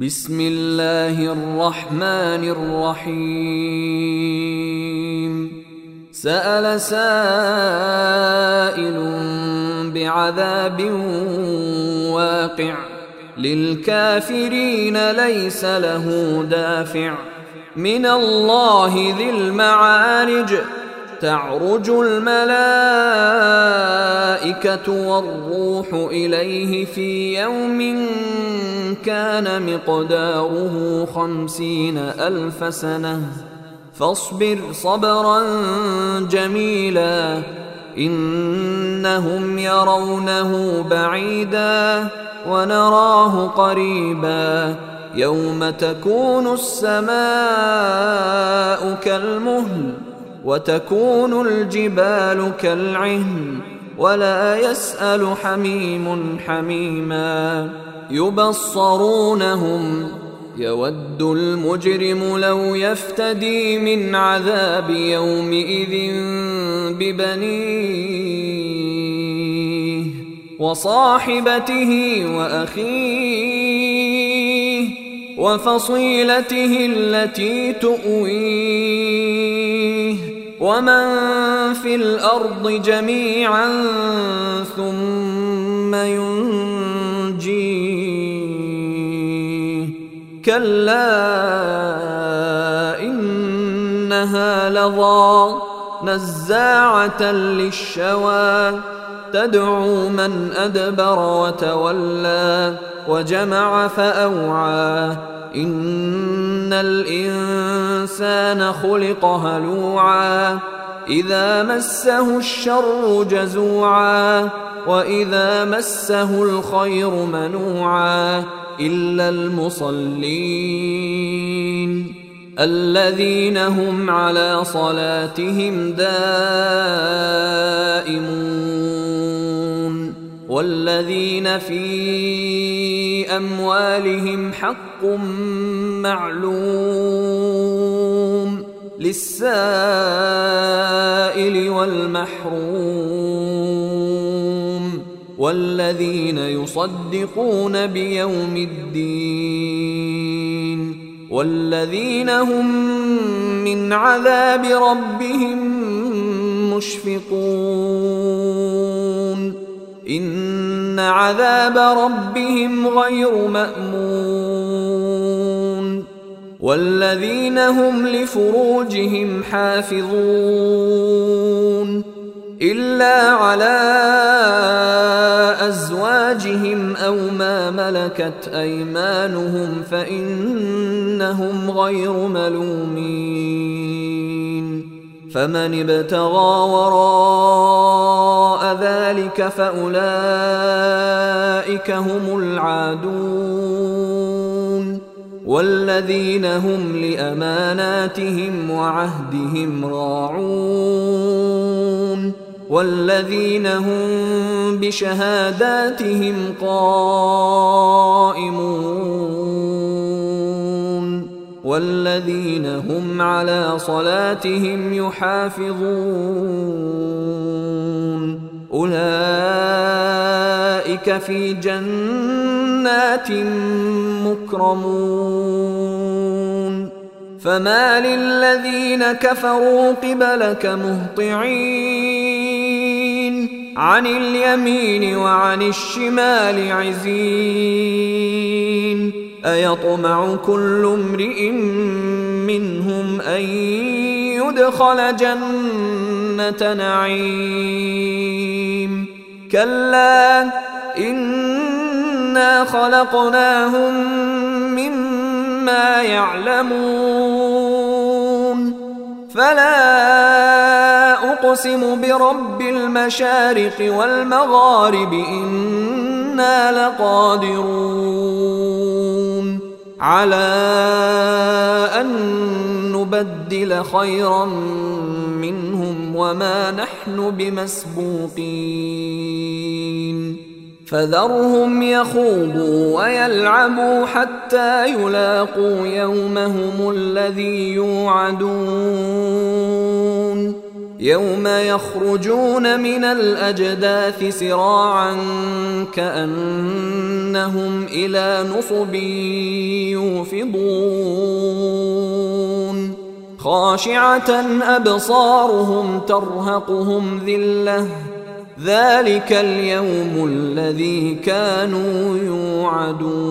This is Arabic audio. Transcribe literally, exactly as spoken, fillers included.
بسم الله الرحمن الرحيم سأل سائل بعذاب واقع للكافرين ليس له دافع من الله ذي المعارج تعرج الملائكة والروح إليه في يوم كان مقداره خمسين ألف سنة فاصبر صبرا جميلا إنهم يرونه بعيدا ونراه قريبا يوم تكون السماء كالمهل وتكون الجبال كالعهن ولا يسأل حميم حميما يبصرونهم يود المجرم لو يفتدي من عذاب يومئذ ببنيه وصاحبته وأخيه وفصيلته التي تؤويه ومن في الأرض جميعا ثم ينجيه كلا إنها لظى نزاعة للشوى تدعو من أدبر وتولى وجمع فأوعى إن الإنسان خلق هلوعا إذا مسه الشر جزوعا وإذا مسه الخير منوعا إلا المصلين الذين هم على صلاتهم دائمون والذين في أموالهم حق معلوم للسائل والمحروم والذين يصدقون بيوم الدين والذين هم من عذاب ربهم مشفقون إن عذاب ربهم غير مأمون والذين هم لفروجهم حافظون إلا على أزواجهم أو ما ملكت أيمانهم فإنهم غير ملومين فمن ابتغى وراء ذلك فأولئك هم العادون والذين هم لأماناتهم وعهدهم راعون والذين هم بشهاداتهم قائمون والذين هم على صلاتهم يحافظون أولئك في جنات مكرمون فما للذين كفروا قبلك مهطعين عن اليمين وعن الشمال عزين أيطمع كل امرئ منهم أن يدخل جنة نعيم كلا إنا خلقناهم مما يعلمون فلا أقسم برب المشارق والمغارب إنا لقادرون على أن نبدل خيرا منهم وما نحن بمسبوقين فذرهم يخوضوا ويلعبوا حتى يلاقوا يومهم الذي يوعدون يوم يخرجون من الأجداث سراعا كأنهم إلى نصب يوفضون خاشعة أبصارهم ترهقهم ذلة ذلك اليوم الذي كانوا يوعدون